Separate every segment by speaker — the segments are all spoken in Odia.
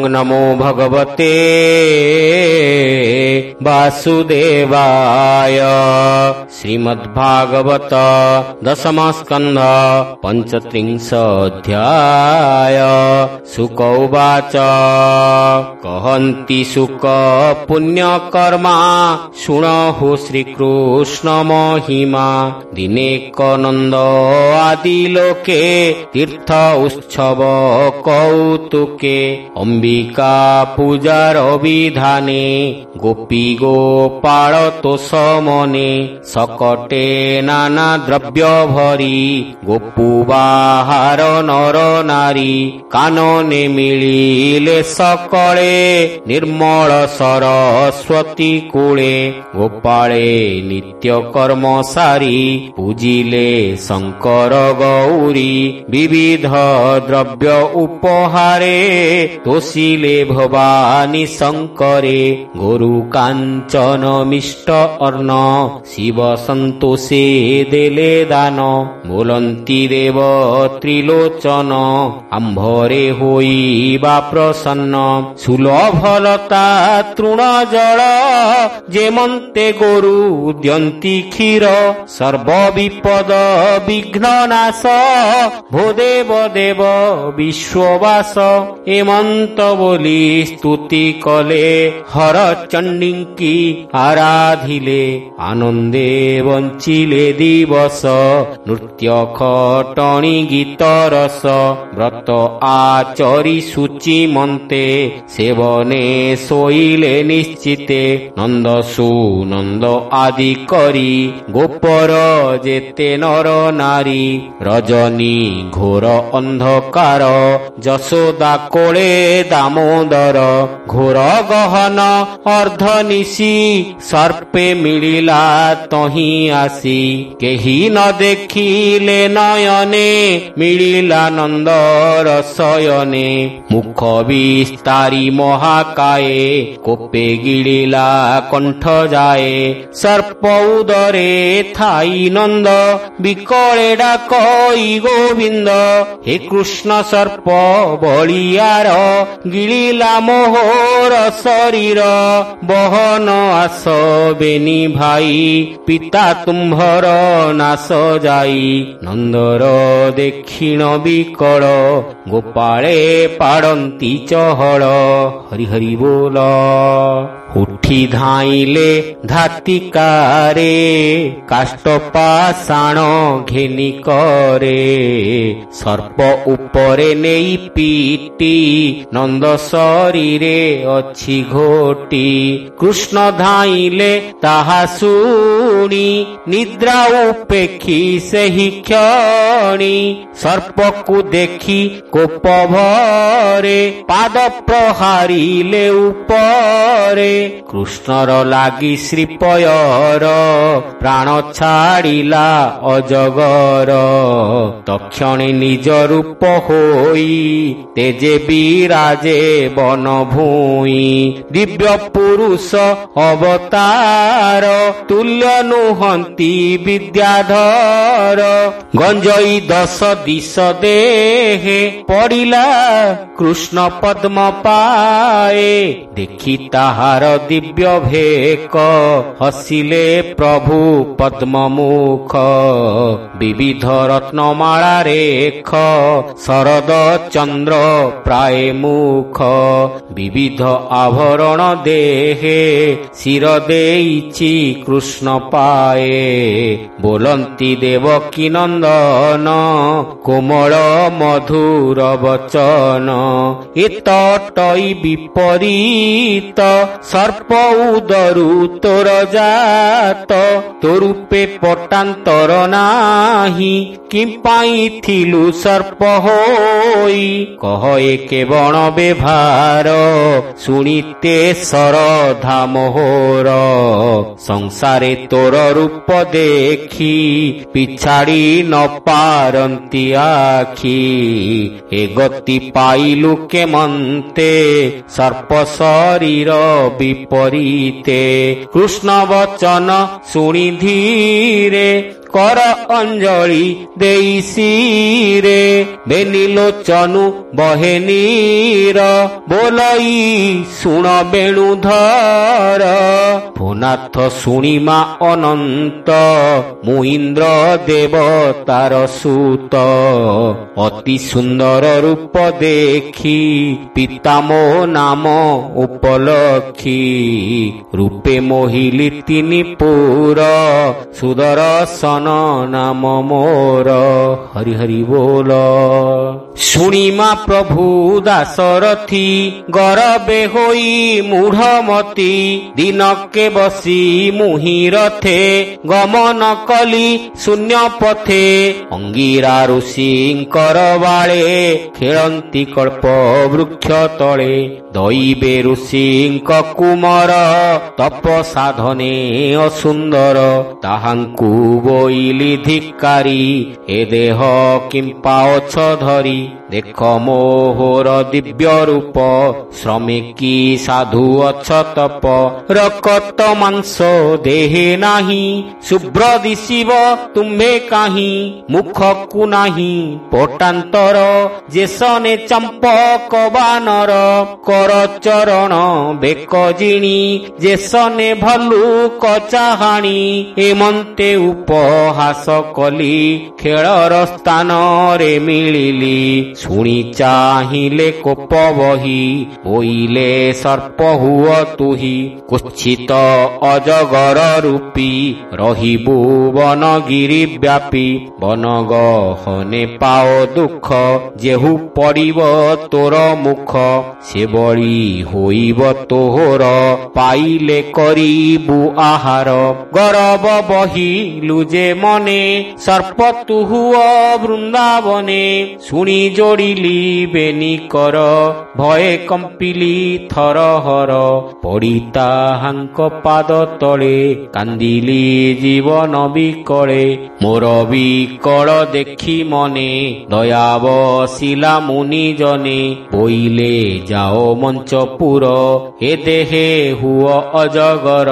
Speaker 1: नमो भगवते वासुदेवाय। श्रीमद्भागवत दशम स्कंध पंचत्रिंशोऽध्याय। शुक उवाच कहन्ति शुक पुण्यकर्मा शृणुः श्रीकृष्ण महिमा। दिनेक नंद आदि लोके तीर्थ उत्सव कौतुके। अंबिका पूजार विधाने गोपी गोपाल तोष मने। सकटे नाना द्रव्य भरी गोपु बाहार नर नारी। कानने मिलिले सकळे निर्मल सरस्वती कूले। गोपाळे नित्य कर्म सारी पूजिले शंकर गौरी। विविध द्रव्य उपहारे तोषिले भवानी शंकरे। गोरु कांचन मिष्ट अर्ण शिव संतोषे देले दान। बोलंती देव त्रिलोचन आंभरे होइबा प्रसन्न। सुलभलता तृण जल जेमन्ते गोरु द्यन्ति क्षीर। सर्व विपद विघ्न नाश भो देव देव विश्ववास। एमंत बोली स्तुति कले हर चंडींकी आराधिले। आनंदे वंचिले दिवस नृत्य खटणी गीत रस। व्रत आचरी सूचि मन्ते सेवने सोइले निश्चिते। नंद सुनंद आदि करी गोपर जेते नर नारी। रजनी घोर अंधकार यशोदा कोळे दामोदर। घोर गहन अर्धनिशी सर्पे मिलिला तही आसी। केही न देखिले नयने मिलिला नंदर शयने। मुख विस्तारी महाकाये कोपे गिलिला कंठ जाए। सर्प उदरे थाई नंद बिकळे डाकई गोविंद। हे कृष्ण सर्प बलियार गिलिला मोहर शरीर। बहन आस बेनी भाई पिता तुम्भर नाश जाई। नंदर दक्षिण बिकल गोपाळे पाड़ंती चहल। हरि हरि बोल। उठी धाइले धातिकारे काष्ट पाषाण घेनी करे। सर्प उपरे नेई पीटी नंद शरीरे अछि घोटी। कृष्ण धाइले ताहा शुणी निद्रा उपेक्षी सेहि क्षणी। सर्प को देखी कोप भरे पाद प्रहारिले उपरे। कृष्णर लागी श्रीपयर प्राण छाड़िला अजगर। तक्षणे निज रूप होई तेजे विराजे वन भूई। दिव्य पुरुष अवतार तुल्य नुहंती विद्याधर। गंजई 10 दिश देहे पड़िला कृष्ण पद्म पाए। देखी ताहार दिव्य भेक हसिले प्रभु पद्म मुख। विविध रत्नमाला रेख शरद चंद्र प्राय मुख। विविध आभरण देहे शिर देइछि कृष्ण पाए। बोलंती देवकी नंदन कोमल मधुर वचन। एतटई विपरीत सर्प उदरु तोर जात। तोरूपे पटांतर नाही किंपाई थिलु सर्प होई। कह एके बण बेभार सुनिते सरधा मोहर। संसारे तोर रूप देखी पिछाड़ी न पारंती आखी। ए गति पाइलु के मन्ते सर्प शरीर विपरीते। कृष्ण वचन सुनि धीरे କର ଅଞ୍ଜଳି ଦେଇ ଶିରେ ବେନିଲୋଚନୁ ବହେ ନୀର ବୋଲଇ ଶୁଣ ବେଣୁଧର ଭୁନାଥ ଶୁଣିମା ଅନନ୍ତ ମୁଁ ଇନ୍ଦ୍ର ଦେବତାର ସୁତ ଅତି ସୁନ୍ଦର ରୂପ ଦେଖି ପିତା ମୋ ନାମ ଉପଲକ୍ଷୀ ରୂପେ ମୋହିଲି ତିନି ପୁର ସୁଦର୍ଶନ ନାମ ମୋର ହରି ହରି ବୋଲ ଶୁଣିମା ପ୍ରଭୁ ଦାସରଥି ଗରବେ ହୋଇ ମୂଢ଼ମତି ଦିନକେ ବସି ମୁହିଁ ରଥେ ଗମନ କଲି ଶୂନ୍ୟ ପଥେ ଅଙ୍ଗିରା ଋଷିଙ୍କର ବାଳେ ଖେଳନ୍ତି କଳ୍ପ ବୃକ୍ଷ ତଳେ ଦଇବେ ଋଷିଙ୍କ କୁମର ତପ ସାଧନେ ଅସୁନ୍ଦର ତାହାଙ୍କୁ ବୋଇଲି ଧିକାରି ଏ ଦେହ କିମ୍ପା ଅଛ ଧରି ଦେଖ ମୋହର ଦିବ୍ୟ ରୂପ ଶ୍ରମିକୀ ସାଧୁ ଅଛ ତପ ରକତ ମାଂସ ଦେହେ ନାହିଁ ଶୁଭ୍ର ଦିଶିବ ତୁମ୍ଭେ କାହିଁ ମୁଖକୁ ନାହିଁ ପଟାନ୍ତର ଯେସନେ ଚମ୍ପକ ବାନର କର ଚରଣ ବେକ ଜିଣି ଯେସନେ ଭଲ୍ଲୁକ ଚାହାଣି ଏମନ୍ତେ ଉପହାସ କଲି ଖେଳର ସ୍ଥାନରେ ମିଳିଲି ଶୁଣି ଚାହିଁଲେ କୋପ ବହି ବୋଇଲେ ସର୍ପ ହୁଅ ତୁହି କୁଚ୍ଛିତ ଅଜଗର ରୂପୀ ରହିବୁ ବନଗିରି ବ୍ୟାପୀ ବନ ଗହନେ ପାଅ ଦୁଃଖ ଯେହୁ ପଡ଼ିବ ତୋର ମୁଖ ସେବଳି ହୋଇବ ତୋର ପାଇଲେ କରିବୁ ଆହାର ଗରବ ବହିଲୁ ଯେ ମନେ ସର୍ପ ତୁ ହୁଅ ବୃନ୍ଦାବନେ ଶୁଣି ଯୋଡ଼ିଲି ବେନି କର ଭଏ କମ୍ପିଲି ଥରହର ପଡ଼ି ତାହାଙ୍କ ପାଦ ତଳେ କାନ୍ଦିଲି ଜୀବନ ବିକଳେ ମୋର ବିକଳ ଦେଖି ମନେ ଦୟା ବସିଲା ମୁନି ଜନେ ବୋଇଲେ ଯାଅ ମଞ୍ଚପୁର ଏ ଦେହେ ହୁଅ ଅଜଗର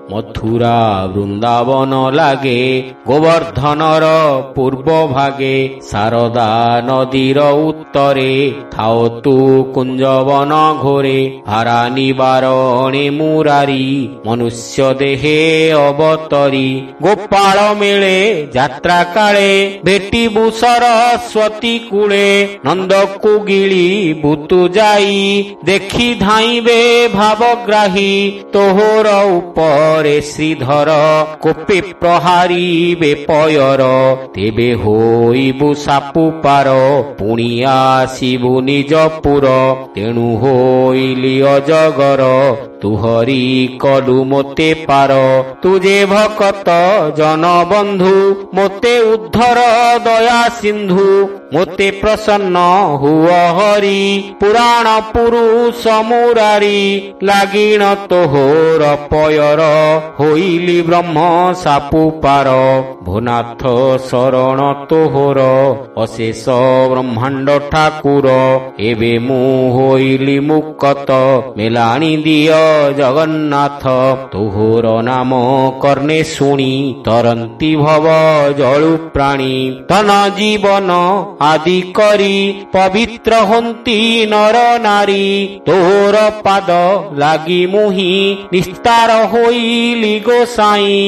Speaker 1: ମଥୁରା ବୃନ୍ଦାବନ ଲାଗେ ଗୋବର୍ଦ୍ଧନର ପୂର୍ବ ଭାଗେ ଶାରଦା ନଦୀର ଉତ୍ତରେ ଥାଅ ତୁ କୁଞ୍ଜବନ ଘୋରେ ଭାରା ନିବାରଣେ ମୁରାରି ମନୁଷ୍ୟ ଦେହେ ଅବତରି ଗୋପାଳ ମେଳେ ଯାତ୍ରା କାଳେ ଭେଟିବୁ ସରସ୍ୱତୀ କୂଳେ ନନ୍ଦକୁ ଗିଳି ବୁତୁ ଯାଇ ଦେଖି ଧାଇଁବେ ଭାବଗ୍ରାହୀ ତୋହର ଉପରେ ଶ୍ରୀଧର କୋପେ ପ୍ରହାରିବେ ପୟର ତେବେ ହୋଇବୁ ସାପୁ ପାର ପୁଣି ଆସିବୁ ନିଜପୁର ତେଣୁ ହୋଇଲି ଅଜଗର ତୁହରି କଲୁ ମୋତେ ପାର ତୁଜେ ଭକତ ଜନବନ୍ଧୁ ମୋତେ ଉଦ୍ଧର ଦୟା ସିନ୍ଧୁ ମୋତେ ପ୍ରସନ୍ନ ହୁଅ ହରି ପୁରାଣ ପୁରୁଷ ମୁରାରି ଲାଗିଣ ତୋହର ପୟର ହୋଇଲି ବ୍ରହ୍ମ ସାପୁ ପାର ଭୁନାଥ ଶରଣ ତୋହର ଅଶେଷ ବ୍ରହ୍ମାଣ୍ଡ ଠାକୁର ଏବେ ମୁଁ ହୋଇଲି ମୁକତ ମେଲାଣି ଦିଅ ଜଗନ୍ନାଥ ତୋହର ନାମ କର୍ଣ୍ଣେ ଶୁଣି ତରନ୍ତି ଭବ ଜଳୁ ପ୍ରାଣୀ ଧନ ଜୀବନ ଆଦି କରି ପବିତ୍ର ହନ୍ତି ନର ନାରୀ ତୋହର ପାଦ ଲାଗି ମୁହିଁ ନିସ୍ତାର ହୋଇଲି ଗୋସାଇଁ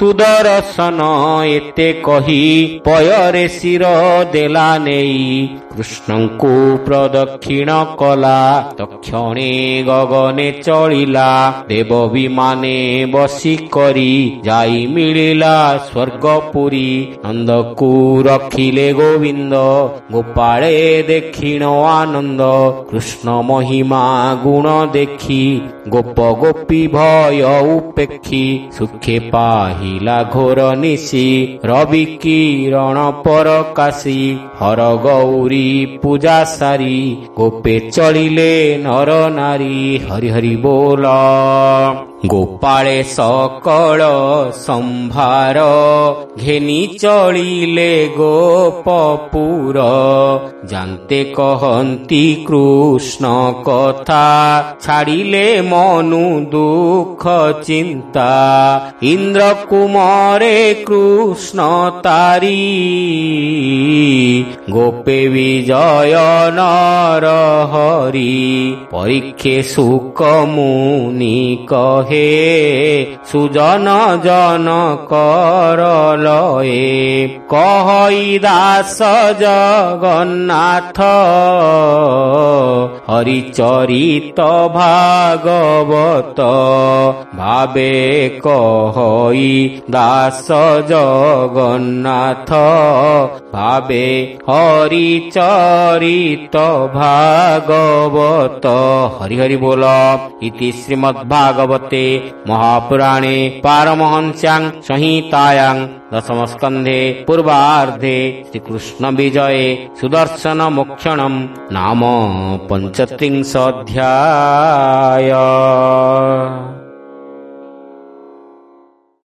Speaker 1: ସୁଦର୍ଶନ ଏତେ କହି ପୟରେ ଶିର ଦେଲା ନେଇ କୃଷ୍ଣଙ୍କୁ ପ୍ରଦକ୍ଷିଣ କଲା ତକ୍ଷଣେ ଗଗନେ ଚଳିଲା ଦେବ ବିମାନେ ବସି କରି ଯାଇ ମିଳିଲା ସ୍ୱର୍ଗପୁରୀ ନନ୍ଦକୁ ରଖିଲେ ଗୋବିନ୍ଦ ଗୋପାଳେ ଦେଖିଣ ଆନନ୍ଦ କୃଷ୍ଣ ମହିମା ଗୁଣ ଦେଖି ଗୋପ ଗୋପୀ ଭୟ ଉପେକ୍ଷୀ ସୁଖେ ପାହିଲା ଘୋର ନିଶି ରବି କିରଣ ପରକାଶୀ ହର ଗୌରୀ ପୂଜା ସାରି ଗୋପେ ଚଳିଲେ ନର ନାରୀ ହରି ହରି ବୋଲ ଗୋପାଳେ ସକଳ ସମ୍ଭାର ଘେନି ଚଳିଲେ ଗୋପପୁର ଜାନ୍ତେ କହନ୍ତି କୃଷ୍ଣ କଥା ଛାଡ଼ିଲେ ମନୁ ଦୁଃଖ ଚିନ୍ତା ଇନ୍ଦ୍ର କୁମରେ କୃଷ୍ଣ ତାରି ଗୋପେ ବିଜୟ ନର ହରି ପରୀକ୍ଷେ ସୁକ ମୁନି କହେ ସୁଜନ ଜନ କର ଲଏ କହଇ ଦାସ ଜଗନ୍ନାଥ ହରିଚରିତ ଭାଗବତ ଭାବେ କହଇ ଦାସ ଜଗନ୍ନାଥ ଭାବେ ହରିଚରିତ ଭାଗବତ। ହରି ହରି ବୋଲ। ଇତି ଶ୍ରୀମଦ୍ଭାଗବତେ ମହାପୁରାଣେ ପାରମହଂସ୍ୟାଂ ସଂହିତାୟାଂ ଦଶମ ସ୍କନ୍ଧେ ପୂର୍ବାର୍ଦ୍ଧେ ଶ୍ରୀକୃଷ୍ଣ ବିଜये ସୁଦର୍ଶନ ମୋକ୍ଷଣମ୍ ନାମ 35 ଅଧ୍ୟାୟ।